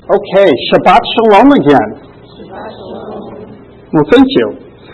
Okay, Shabbat Shalom again. Shabbat Shalom. Well, thank you.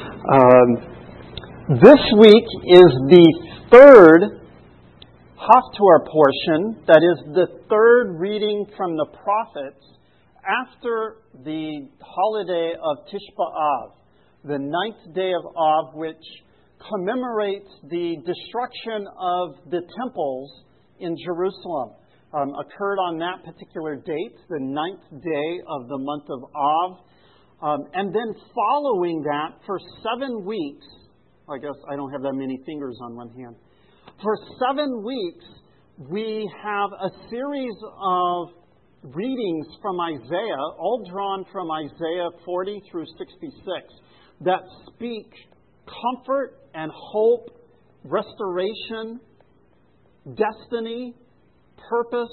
This week is the third Haftorah portion, that is the third reading from the prophets after the holiday of Tish B'Av, the 9th day of Av, which commemorates the destruction of the temples in Jerusalem. Occurred on that particular date, the 9th day of the month of Av. And then following that, for 7 weeks, I guess I don't have that many fingers on one hand. For 7 weeks, we have a series of readings from Isaiah, all drawn from Isaiah 40 through 66, that speak comfort and hope, restoration, destiny, purpose,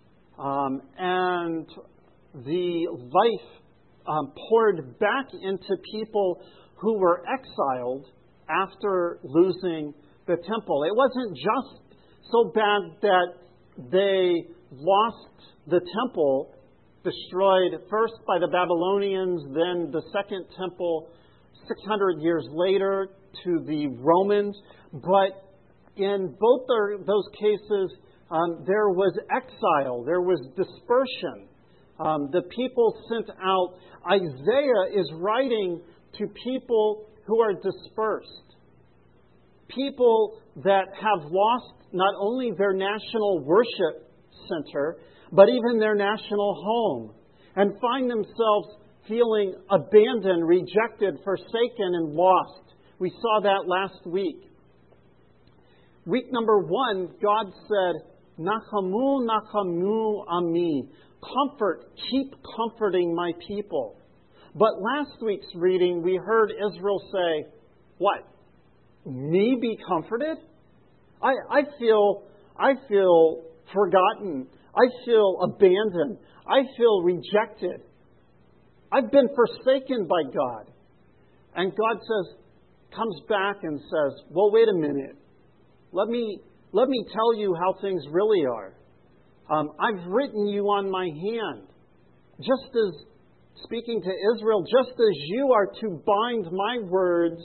and the life poured back into people who were exiled after losing the temple. It wasn't just so bad that they lost the temple, destroyed first by the Babylonians, then the second temple 600 years later to the Romans, but in both those cases, there was exile, there was dispersion. The people sent out. Isaiah is writing to people who are dispersed. People that have lost not only their national worship center, but even their national home, and find themselves feeling abandoned, rejected, forsaken, and lost. We saw that last week. Week number 1, God said, Nachamu, Nachamu Ami. Comfort, keep comforting my people. But last week's reading, we heard Israel say, what? Me be comforted? I feel forgotten. I feel abandoned. I feel rejected. I've been forsaken by God. And God comes back and says, well, wait a minute. Let me tell you how things really are. I've written you on my hand. Just as, speaking to Israel, just as you are to bind my words,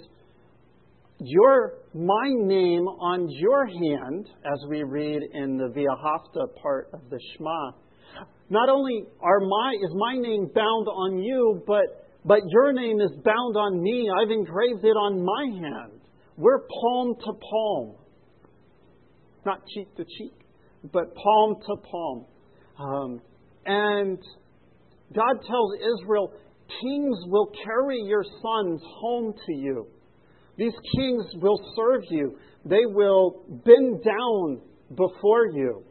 my name on your hand, as we read in the V'ahavta part of the Shema. Not only is my name bound on you, but your name is bound on me. I've engraved it on my hand. We're palm to palm. Not cheek to cheek, but palm to palm. And God tells Israel, kings will carry your sons home to you. These kings will serve you. They will bend down before you.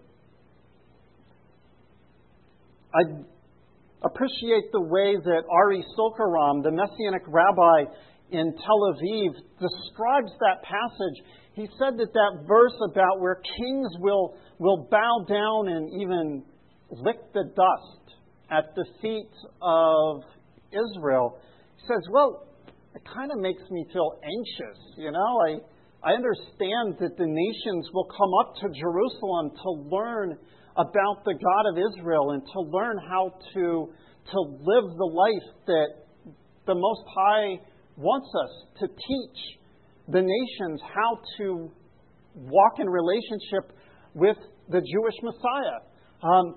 I appreciate the way that Ari Sokaram, the Messianic rabbi in Tel Aviv, describes that passage. He said that verse about where kings will bow down and even lick the dust at the feet of Israel. He says, well, it kind of makes me feel anxious. You know, I understand that the nations will come up to Jerusalem to learn about the God of Israel and to learn how to live the life that the Most High wants us to teach the nations how to walk in relationship with the Jewish Messiah.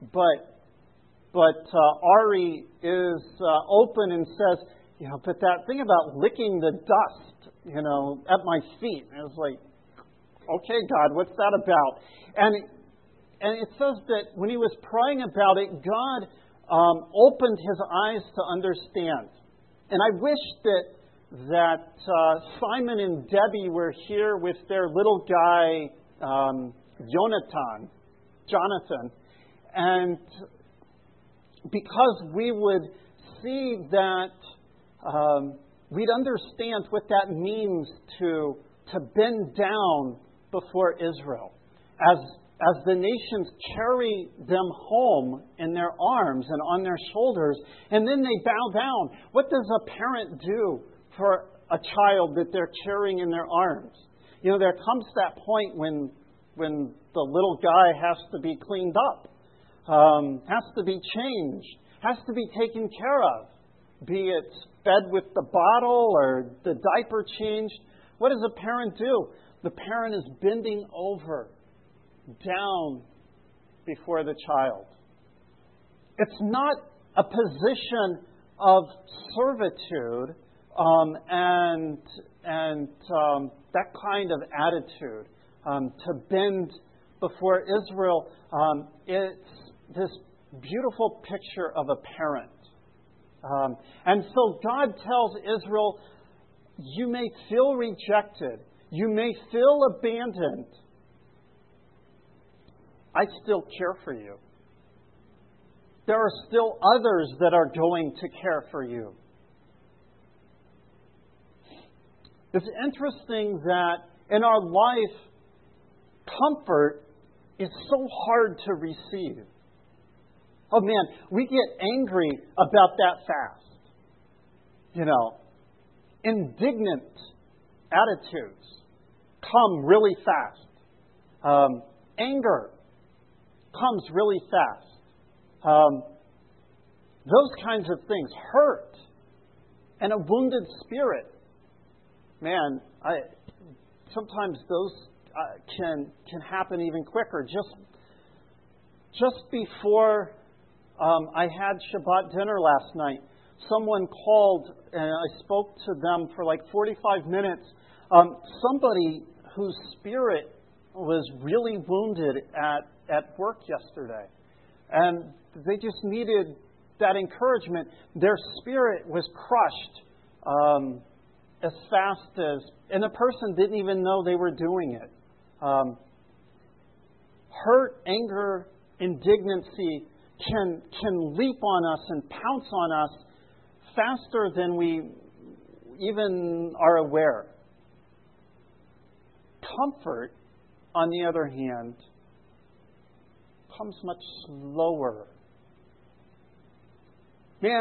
But Ari is open and says, but that thing about licking the dust, at my feet, and it's like, okay, God, what's that about? And it says that when he was praying about it, God opened his eyes to understand. And I wish that Simon and Debbie were here with their little guy, Jonathan, and because we would see that we'd understand what that means to bend down before Israel as the nations carry them home in their arms and on their shoulders, and then they bow down. What does a parent do for a child that they're carrying in their arms? There comes that point when the little guy has to be cleaned up, has to be changed. has to be taken care of, be it fed with the bottle or the diaper changed. What does a parent do? The parent is bending over, down before the child. It's not a position of servitude and that kind of attitude to bend before Israel. It's this beautiful picture of a parent. And so God tells Israel, you may feel rejected. You may feel abandoned. I still care for you. There are still others that are going to care for you. It's interesting that in our life, comfort is so hard to receive. Oh man, we get angry about that fast. Indignant attitudes come really fast. Anger comes really fast. Those kinds of things hurt. And a wounded spirit. Man, sometimes those can happen even quicker. Just before I had Shabbat dinner last night, someone called and I spoke to them for like 45 minutes. Somebody whose spirit was really wounded at work yesterday. And they just needed that encouragement. Their spirit was crushed as fast as... And the person didn't even know they were doing it. Hurt, anger, indignancy can leap on us and pounce on us faster than we even are aware. Comfort, on the other hand, comes much slower. Man,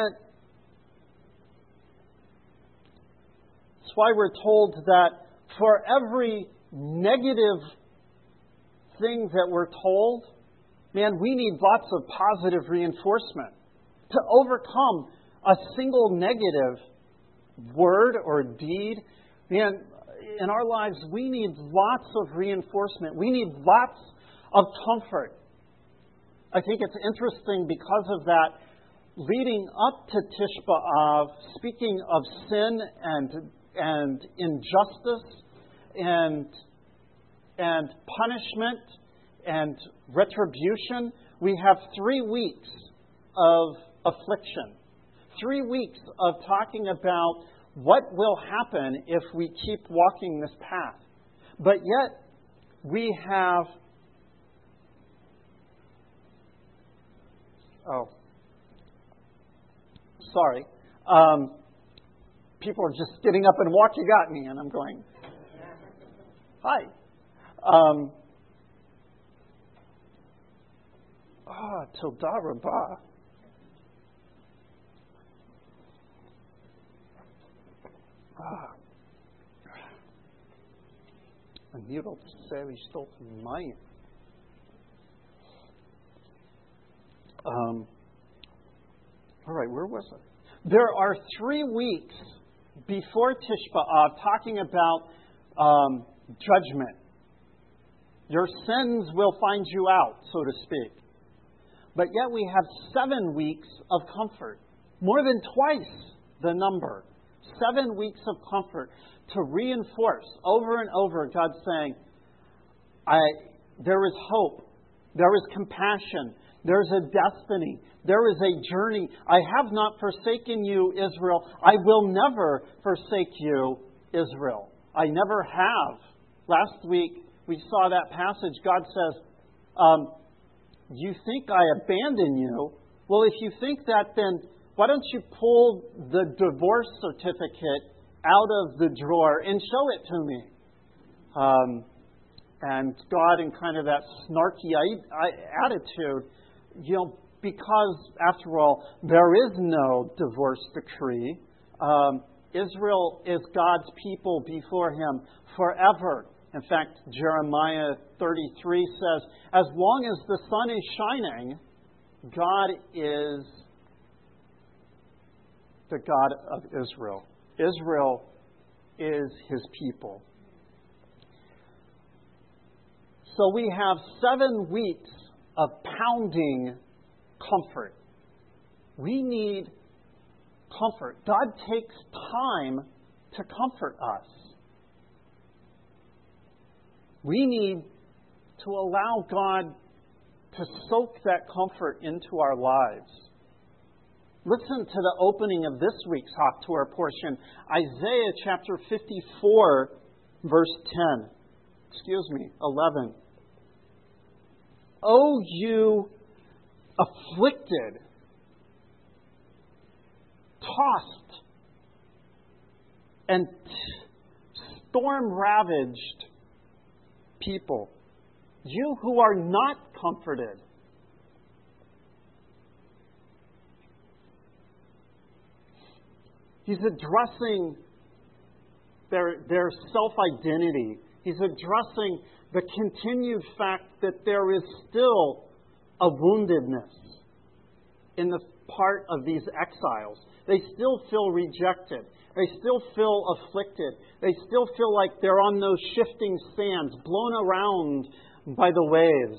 that's why we're told that for every negative thing that we're told, man, we need lots of positive reinforcement to overcome a single negative word or deed. Man, in our lives, we need lots of reinforcement. We need lots of comfort. I think it's interesting because of that, leading up to Tisha B'Av, speaking of sin and injustice and punishment and retribution, we have 3 weeks of affliction. 3 weeks of talking about what will happen if we keep walking this path. But yet, we have... Oh, sorry. People are just getting up and walking at me, and I'm going, hi. Toda Rabbah. Een wereld is stof in mij. All right, where was I? There are 3 weeks before Tisha B'Av talking about judgment. Your sins will find you out, so to speak. But yet we have 7 weeks of comfort. More than twice the number. 7 weeks of comfort to reinforce over and over God saying, there is hope. There is compassion. There is a destiny. There is a journey. I have not forsaken you, Israel. I will never forsake you, Israel. I never have. Last week we saw that passage. God says, you think I abandon you? Well, if you think that, then why don't you pull the divorce certificate out of the drawer and show it to me? And God, in kind of that snarky attitude, because, after all, there is no divorce decree. Israel is God's people before Him forever. In fact, Jeremiah 33 says, as long as the sun is shining, God is the God of Israel. Israel is His people. So we have 7 weeks of pounding comfort. We need comfort. God takes time to comfort us. We need to allow God to soak that comfort into our lives. Listen to the opening of this week's Haftorah portion, Isaiah chapter 54, verse 10. 11. O you afflicted, tossed, and storm-ravaged people, you who are not comforted. He's addressing their self-identity. He's addressing the continued fact that there is still a woundedness in the part of these exiles. They still feel rejected. They still feel afflicted. They still feel like they're on those shifting sands, blown around by the waves.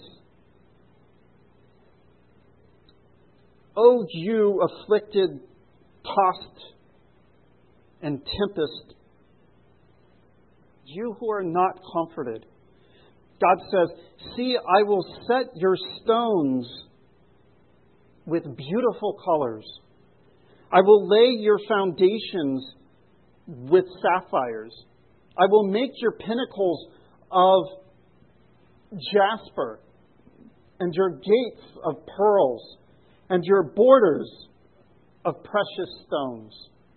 O you afflicted, tossed, and tempest, you who are not comforted. God says, see, I will set your stones with beautiful colors. I will lay your foundations with sapphires. I will make your pinnacles of jasper, and your gates of pearls, and your borders of precious stones.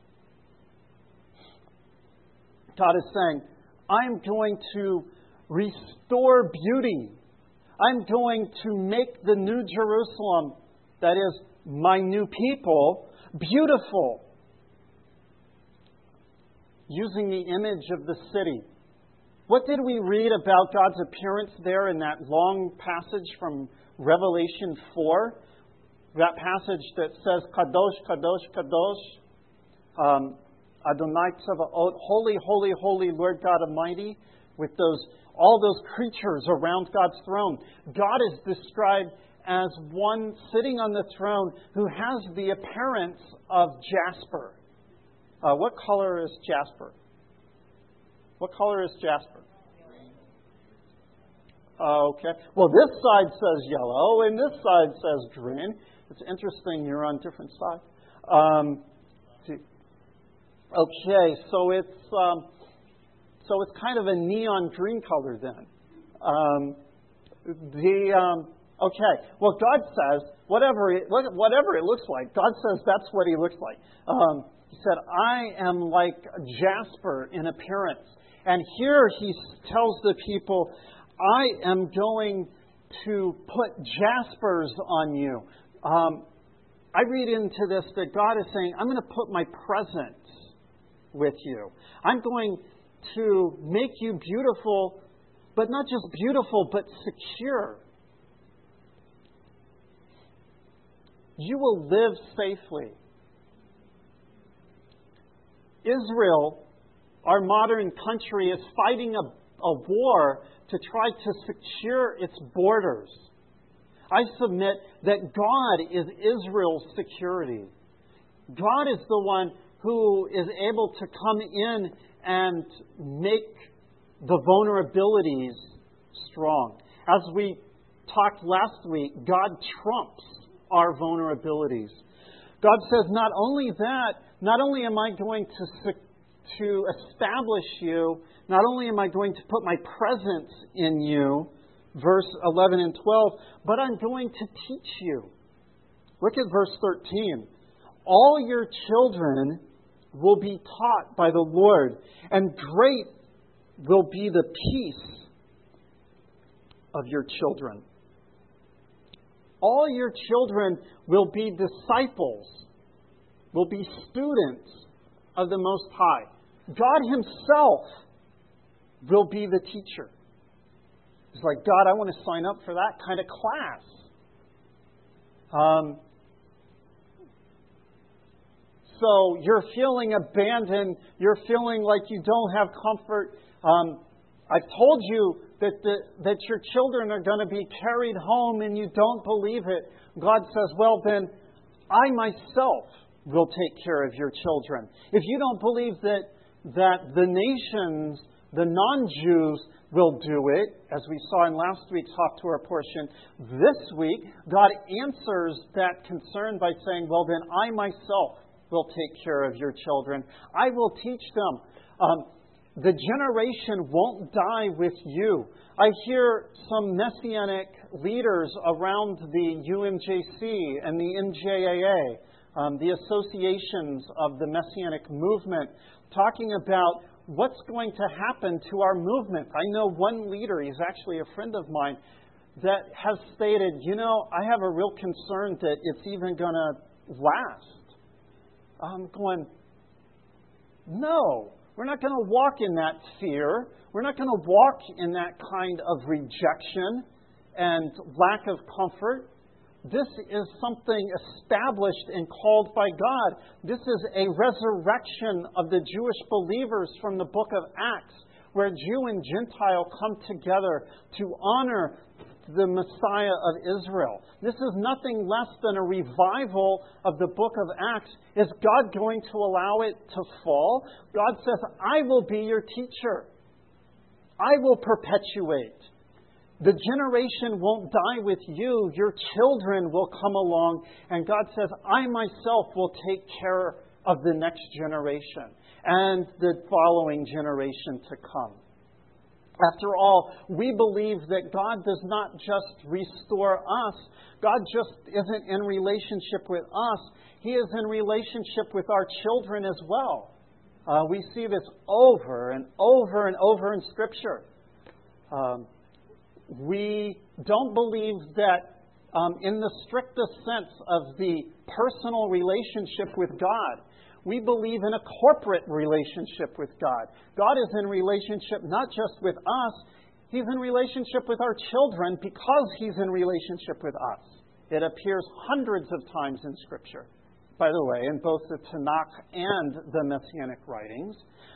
God is saying, I'm going to restore beauty. I'm going to make the new Jerusalem, that is, my new people, beautiful. Using the image of the city. What did we read about God's appearance there in that long passage from Revelation 4? That passage that says, Kadosh, Kadosh, Kadosh, Adonai Tzavaot, holy, holy, holy Lord God Almighty, with all those creatures around God's throne. God is described as one sitting on the throne who has the appearance of jasper. What color is jasper? What color is jasper? Okay. Well, this side says yellow, and this side says green. It's interesting you're on different sides. Okay, so it's kind of a neon green color then. Okay. Well, God says whatever it looks like. God says that's what He looks like. He said, I am like jasper in appearance. And here He tells the people, I am going to put jaspers on you. I read into this that God is saying, I'm going to put my presence with you. I'm going to make you beautiful, but not just beautiful, but secure. You will live safely. Israel, our modern country, is fighting a war to try to secure its borders. I submit that God is Israel's security. God is the one who is able to come in and make the vulnerabilities strong. As we talked last week, God trumps our vulnerabilities. God says, not only that, not only am I going to establish you, not only am I going to put my presence in you, verse 11 and 12, but I'm going to teach you. Look at verse 13. All your children will be taught by the Lord, and great will be the peace of your children. All your children will be disciples, will be students of the Most High. God Himself will be the teacher. It's like, God, I want to sign up for that kind of class. so you're feeling abandoned. You're feeling like you don't have comfort. I've told you that your children are going to be carried home and you don't believe it. God says, well then, I myself will take care of your children. If you don't believe that the nations, the non-Jews, will do it, as we saw in last week's Hop Torah portion, this week, God answers that concern by saying, well then, I myself will take care of your children. I will teach them. The generation won't die with you. I hear some Messianic leaders around the UMJC and the NJAA, the associations of the Messianic movement, talking about what's going to happen to our movement. I know one leader, he's actually a friend of mine, that has stated, I have a real concern that it's even going to last. I'm going, no. We're not going to walk in that fear. We're not going to walk in that kind of rejection and lack of comfort. This is something established and called by God. This is a resurrection of the Jewish believers from the book of Acts, where Jew and Gentile come together to honor the Messiah of Israel. This is nothing less than a revival of the book of Acts. Is God going to allow it to fall? God says, I will be your teacher. I will perpetuate. The generation won't die with you. Your children will come along. And God says, I myself will take care of the next generation and the following generation to come. After all, we believe that God does not just restore us. God just isn't in relationship with us. He is in relationship with our children as well. We see this over and over and over in Scripture. We don't believe that in the strictest sense of the personal relationship with God. We believe in a corporate relationship with God. God is in relationship not just with us, He's in relationship with our children because He's in relationship with us. It appears hundreds of times in Scripture, by the way, in both the Tanakh and the Messianic writings.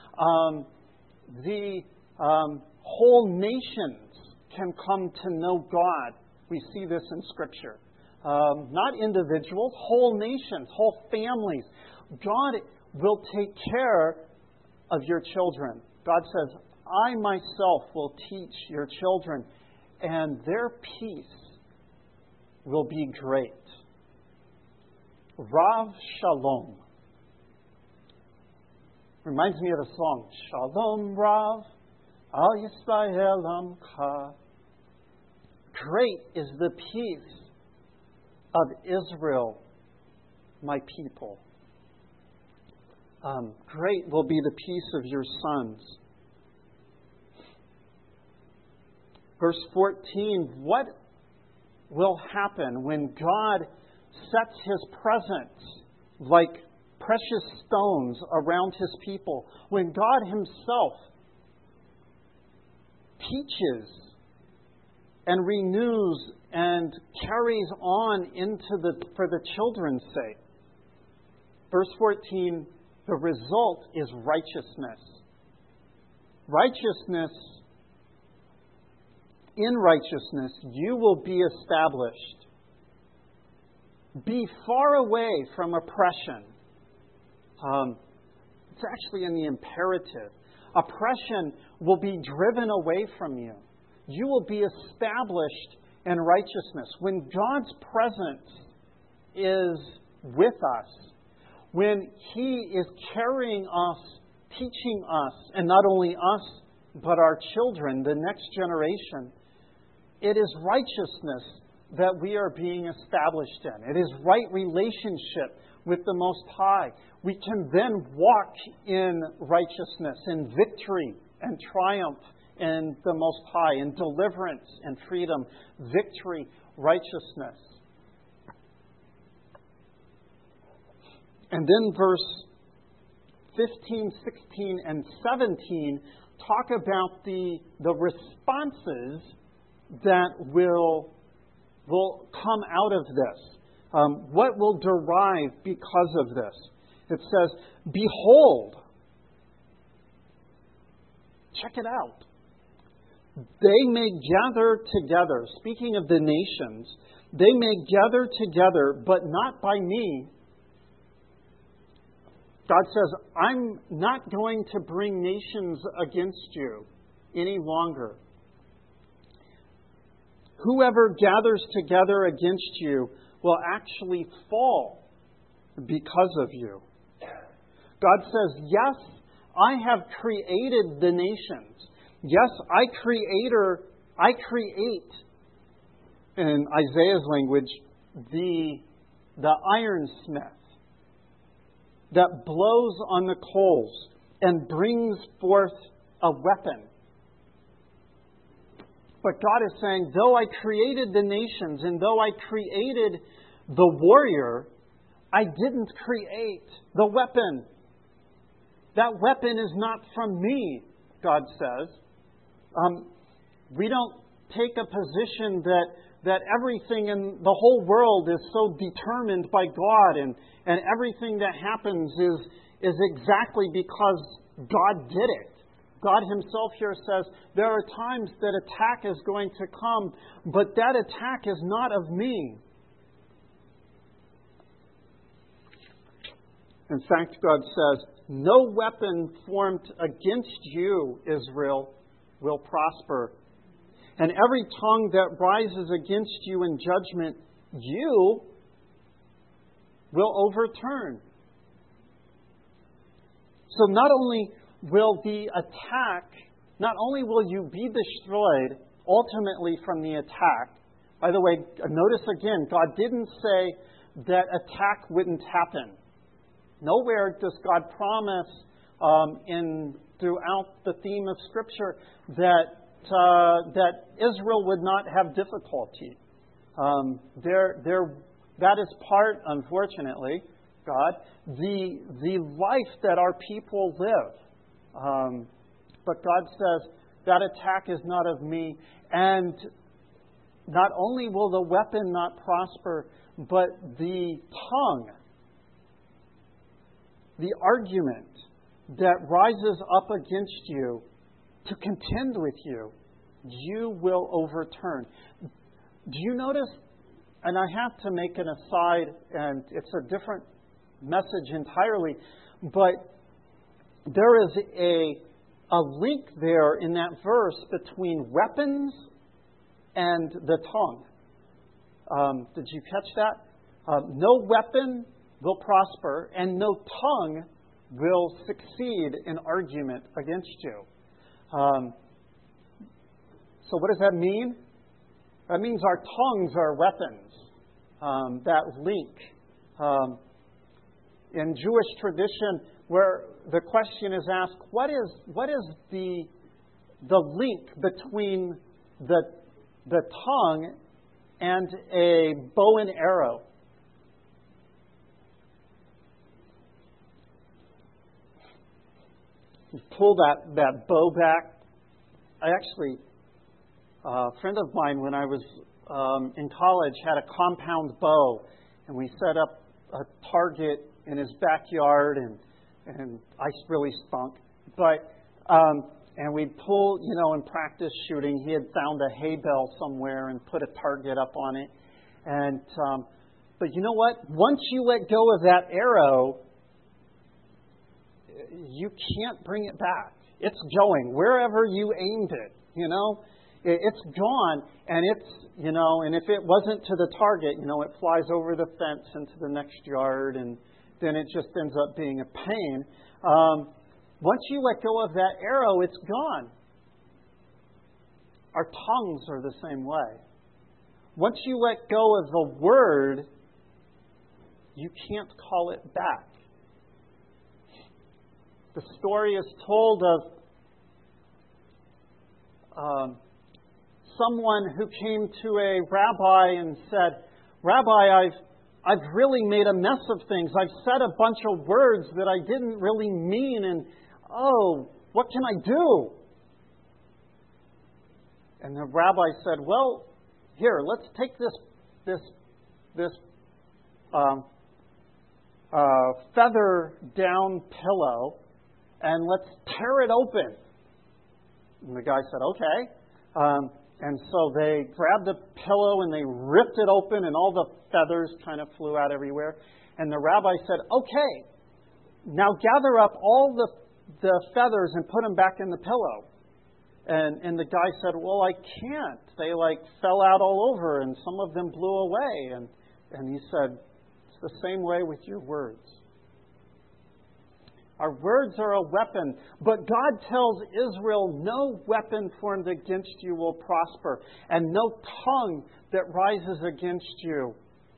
Whole nations can come to know God. We see this in Scripture. Not individuals, whole nations, whole families. God will take care of your children. God says, I myself will teach your children, and their peace will be great. Rav Shalom. Reminds me of the song, Shalom Rav, Al Yisrael Amcha. Great is the peace of Israel, my people. Great will be the peace of your sons. Verse 14, what will happen when God sets His presence like precious stones around His people? When God Himself teaches and renews and carries on for the children's sake. Verse 14, the result is righteousness. In righteousness, you will be established. Be far away from oppression. It's actually in the imperative. Oppression will be driven away from you. You will be established in righteousness. When God's presence is with us, when He is carrying us, teaching us, and not only us, but our children, the next generation, it is righteousness that we are being established in. It is right relationship with the Most High. We can then walk in righteousness, in victory and triumph in the Most High, in deliverance and freedom, victory, righteousness. And then verse 15, 16, and 17 talk about the responses that will come out of this. What will derive because of this? It says, behold. Check it out. They may gather together. Speaking of the nations, they may gather together, but not by me. God says, I'm not going to bring nations against you any longer. Whoever gathers together against you will actually fall because of you. God says, yes, I have created the nations. Yes, I create, in Isaiah's language, the ironsmith that blows on the coals and brings forth a weapon. But God is saying, though I created the nations and though I created the warrior, I didn't create the weapon. That weapon is not from me, God says. We don't take a position that everything in the whole world is so determined by God and everything that happens is exactly because God did it. God himself here says there are times that attack is going to come, but that attack is not of me. In fact, God says, no weapon formed against you, Israel, will prosper. And every tongue that rises against you in judgment, you will overturn. So not only will the attack, not only will you be destroyed ultimately from the attack. By the way, notice again, God didn't say that attack wouldn't happen. Nowhere does God promise throughout the theme of Scripture that Israel would not have difficulty. That is part, unfortunately, God, the life that our people live. But God says that attack is not of me, and not only will the weapon not prosper, but the tongue, the argument that rises up against you to contend with you, you will overturn. Do you notice, and I have to make an aside, and it's a different message entirely, but there is a link there in that verse between weapons and the tongue. Did you catch that? No weapon will prosper, and no tongue will succeed in argument against you. So what does that mean? That means our tongues are weapons. That link. In Jewish tradition, where the question is asked, what is the link between the tongue and a bow and arrow? You pull that bow back. A friend of mine when I was in college had a compound bow, and we set up a target in his backyard, and I really stunk. But and we'd pull, and practice shooting. He had found a hay bale somewhere and put a target up on it. And but you know what? Once you let go of that arrow, you can't bring it back. It's going wherever you aimed it. It's gone, and and if it wasn't to the target, it flies over the fence into the next yard, and then it just ends up being a pain. Once you let go of that arrow, it's gone. Our tongues are the same way. Once you let go of the word, you can't call it back. The story is told of someone who came to a rabbi and said, "Rabbi, I've really made a mess of things. I've said a bunch of words that I didn't really mean, and what can I do?" And the rabbi said, "Well, here, let's take this feather down pillow and let's tear it open. And the guy said, okay. And so they grabbed the pillow and they ripped it open and all the feathers kind of flew out everywhere. And the rabbi said, okay, now gather up all the feathers and put them back in the pillow. And the guy said, well, I can't. They fell out all over and some of them blew away. And he said, it's the same way with your words. Our words are a weapon, but God tells Israel, no weapon formed against you will prosper, and no tongue that rises against you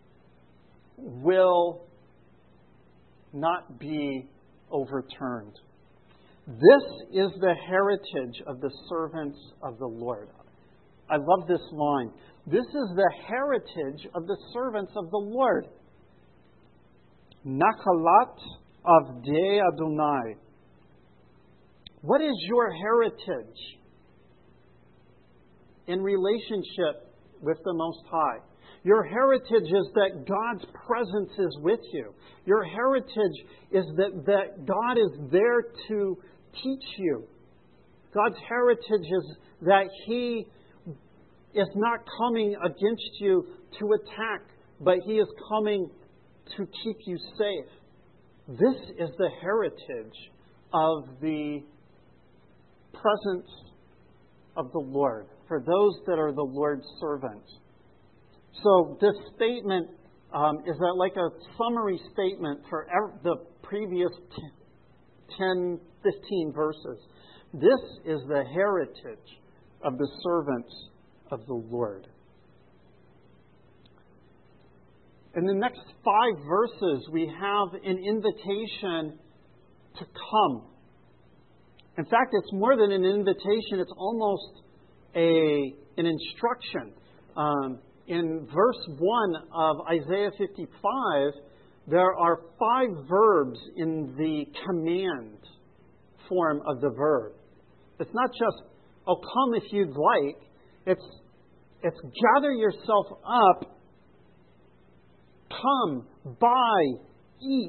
will not be overturned. This is the heritage of the servants of the Lord. I love this line. This is the heritage of the servants of the Lord. Nachalat Avdei Adonai. What is your heritage in relationship with the Most High? Your heritage is that God's presence is with you. Your heritage is that God is there to teach you. God's heritage is that He is not coming against you to attack, but He is coming to keep you safe. This is the heritage of the presence of the Lord for those that are the Lord's servants. So this statement is like a summary statement for the previous 10, 15 verses. This is the heritage of the servants of the Lord. In the next 5 verses, we have an invitation to come. In fact, it's more than an invitation, it's almost an instruction. In verse 1 of Isaiah 55, there are 5 verbs in the command form of the verb. It's not just, oh, come if you'd like. It's gather yourself up, come, buy, eat.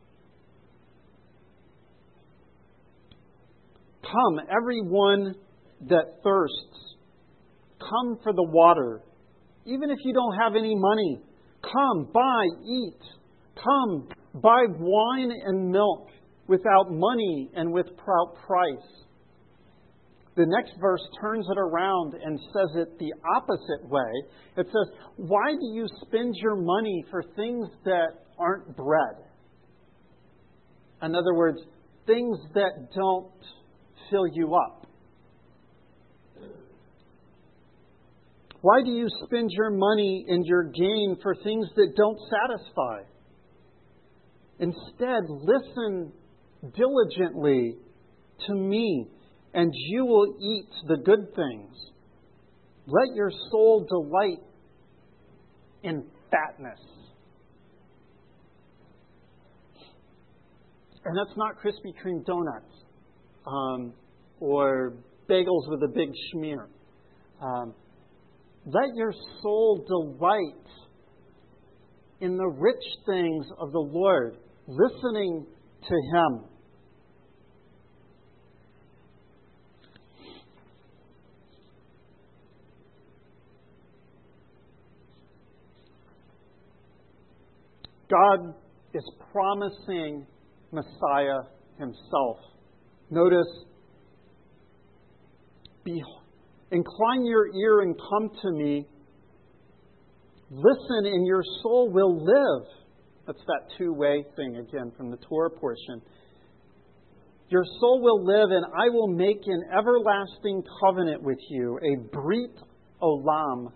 Come, everyone that thirsts. Come for the water. Even if you don't have any money, come, buy, eat. Come, buy wine and milk without money and without price. The next verse turns it around and says it the opposite way. It says, why do you spend your money for things that aren't bread? In other words, things that don't fill you up. Why do you spend your money and your gain for things that don't satisfy? Instead, listen diligently to me, and you will eat the good things. Let your soul delight in fatness. And that's not Krispy Kreme donuts or bagels with a big schmear. Let your soul delight in the rich things of the Lord, listening to Him. God is promising Messiah Himself. Notice, incline your ear and come to me. Listen and your soul will live. That's that two-way thing again from the Torah portion. Your soul will live, and I will make an everlasting covenant with you, a Brit Olam.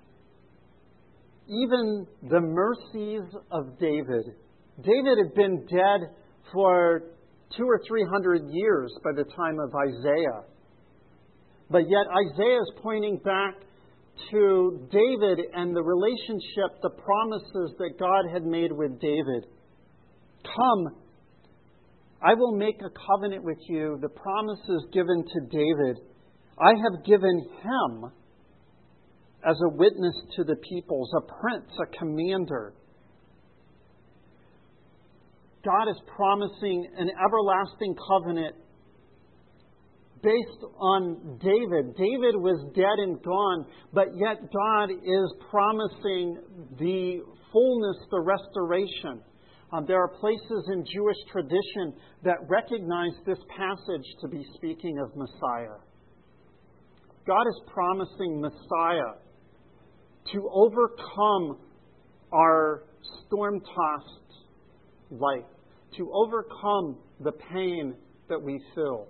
Even the mercies of David. David had been dead for 200 or 300 years by the time of Isaiah. But yet Isaiah is pointing back to David and the relationship, the promises that God had made with David. Come, I will make a covenant with you, the promises given to David. I have given him as a witness to the peoples, a prince, a commander. God is promising an everlasting covenant based on David. David was dead and gone, but yet God is promising the fullness, the restoration. There are places in Jewish tradition that recognize this passage to be speaking of Messiah. God is promising Messiah to overcome our storm-tossed life, to overcome the pain that we feel.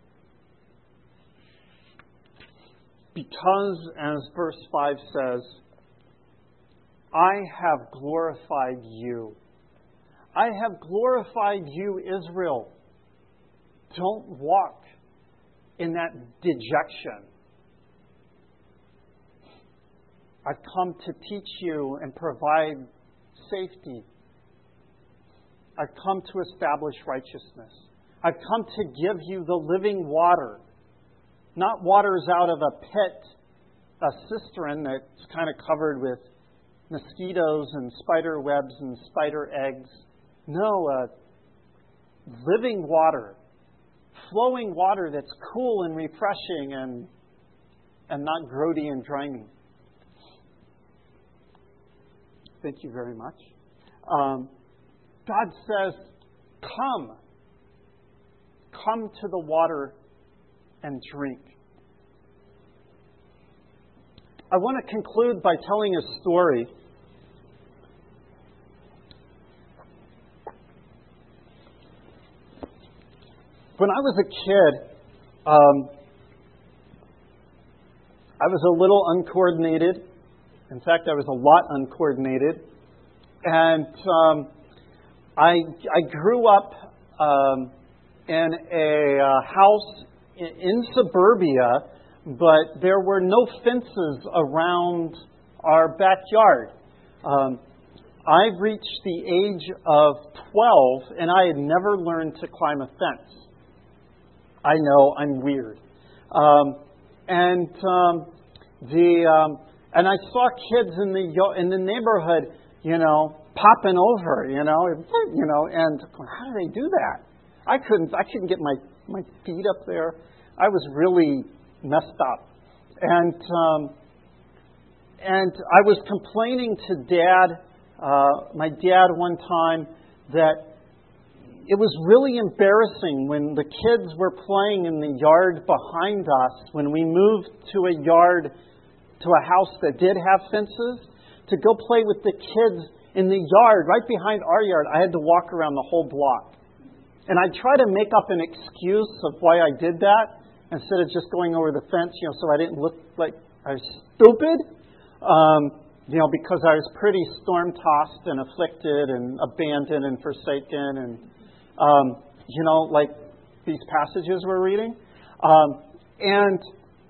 Because, as verse 5 says, I have glorified you. I have glorified you, Israel. Don't walk in that dejection. I've come to teach you and provide safety. I've come to establish righteousness. I've come to give you the living water. Not waters out of a pit, a cistern that's kind of covered with mosquitoes and spider webs and spider eggs. No, living water, flowing water that's cool and refreshing and not grody and draining. Thank you very much. God says, come. Come to the water and drink. I want to conclude by telling a story. When I was a kid, I was a little uncoordinated. In fact, I was a lot uncoordinated. And I grew up in a house in suburbia, but there were no fences around our backyard. I've reached the age of 12, and I had never learned to climb a fence. I know, I'm weird. And I saw kids in the neighborhood, popping over, and how do they do that? I couldn't get my feet up there. I was really messed up. And I was complaining to Dad, my dad one time, that it was really embarrassing when the kids were playing in the yard behind us, when we moved to a yard, to a house that did have fences, to go play with the kids in the yard, right behind our yard. I had to walk around the whole block. And I'd try to make up an excuse of why I did that, instead of just going over the fence, so I didn't look like I was stupid, because I was pretty storm-tossed and afflicted and abandoned and forsaken and, like these passages we're reading. And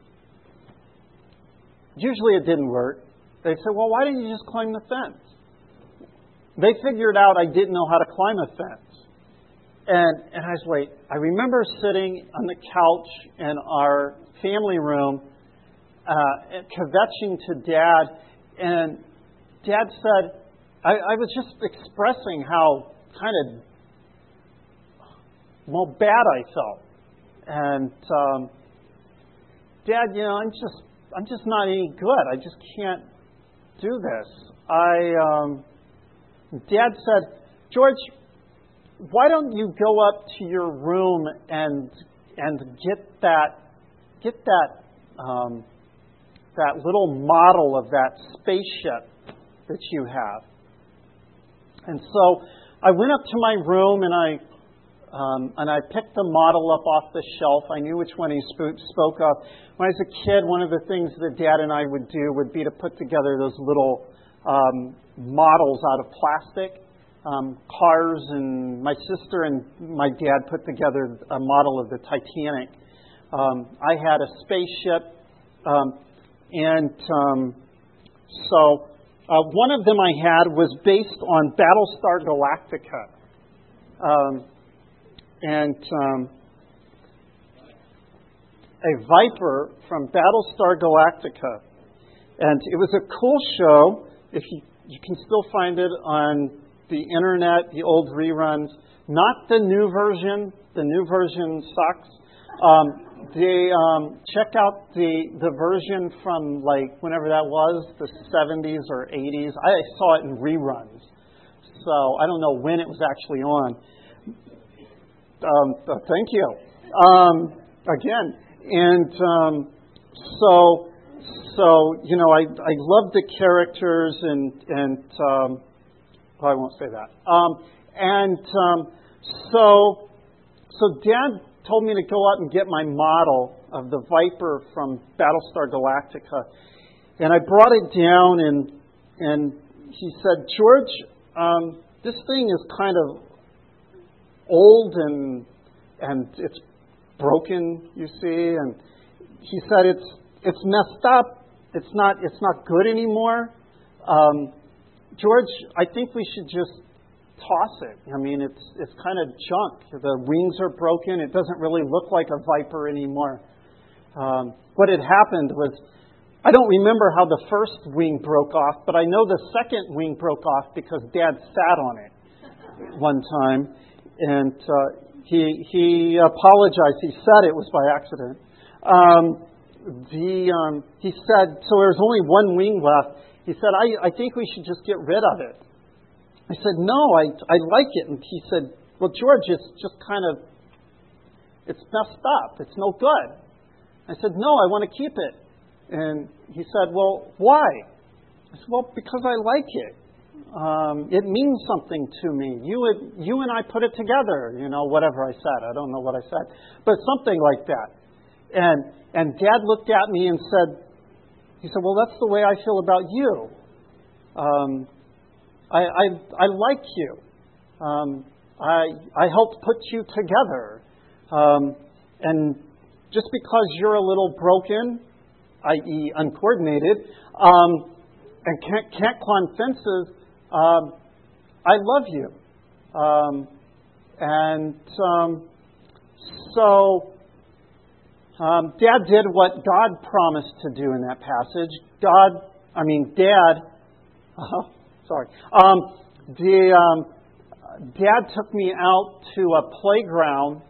usually it didn't work. They said, well, why didn't you just climb the fence? They figured out I didn't know how to climb a fence. And I remember sitting on the couch in our family room, kvetching to Dad, and Dad said, I was just expressing how kind of bad I felt. And Dad, I'm just not any good. I just can't do this. Dad said, George, why don't you go up to your room and get that little model of that spaceship that you have? And so I went up to my room and I picked the model up off the shelf. I knew which one he spoke of. When I was a kid, one of the things that Dad and I would do would be to put together those little models out of plastic. Cars, and my sister and my dad put together a model of the Titanic. I had a spaceship, so one of them I had was based on Battlestar Galactica. A Viper from Battlestar Galactica. And it was a cool show. If you can still find it on the internet, the old reruns, not the new version. The new version sucks. Check out the version from like whenever that was, the 70s or 80s. I saw it in reruns, so I don't know when it was actually on. Thank you. Again, and so you know, I love the characters, and I won't say that. So Dad told me to go out and get my model of the Viper from Battlestar Galactica, and I brought it down, and he said, George, this thing is kind of old and it's broken, you see, and he said it's messed up. It's not good anymore. George, I think we should just toss it. I mean, it's kind of junk. The wings are broken. It doesn't really look like a Viper anymore. What had happened was, I don't remember how the first wing broke off, but I know the second wing broke off because Dad sat on it one time, and he apologized. He said it was by accident. He said, so there's only one wing left. He said, I think we should just get rid of it. I said, no, I like it. And he said, well, George, it's just kind of, it's messed up. It's no good. I said, no, I want to keep it. And he said, well, why? I said, well, because I like it. It means something to me. You and I put it together, you know, whatever I said. I don't know what I said. But something like that. And Dad looked at me and he said, well, that's the way I feel about you. I like you. I helped put you together. And just because you're a little broken, i.e. uncoordinated, and can't climb fences, I love you. So Dad did what God promised to do in that passage. Dad Dad took me out to a playground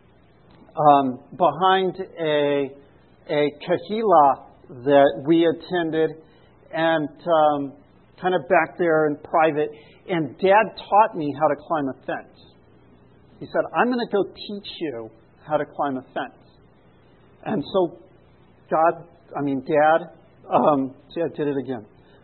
behind a kahila that we attended, and kind of back there in private. And Dad taught me how to climb a fence. He said, I'm going to go teach you how to climb a fence. And so Dad, see, I did it again.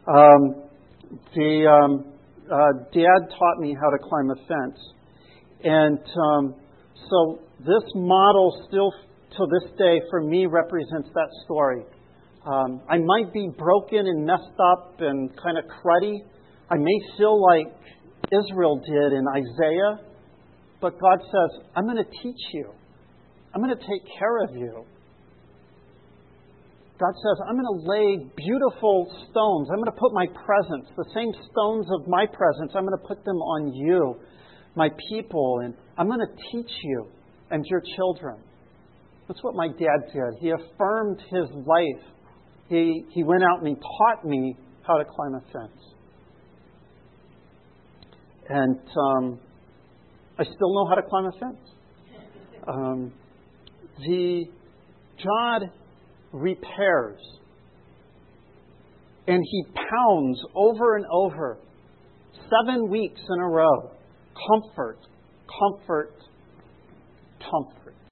Dad taught me how to climb a fence. And so this model still to this day for me represents that story. I might be broken and messed up and kind of cruddy. I may feel like Israel did in Isaiah. But God says, I'm going to teach you. I'm going to take care of you. God says, I'm going to lay beautiful stones. I'm going to put my presence, the same stones of my presence, I'm going to put them on you, my people, and I'm going to teach you and your children. That's what my dad did. He affirmed his life. He went out and he taught me how to climb a fence. And I still know how to climb a fence. God repairs. And He pounds over and over, 7 weeks in a row. Comfort, comfort, comfort.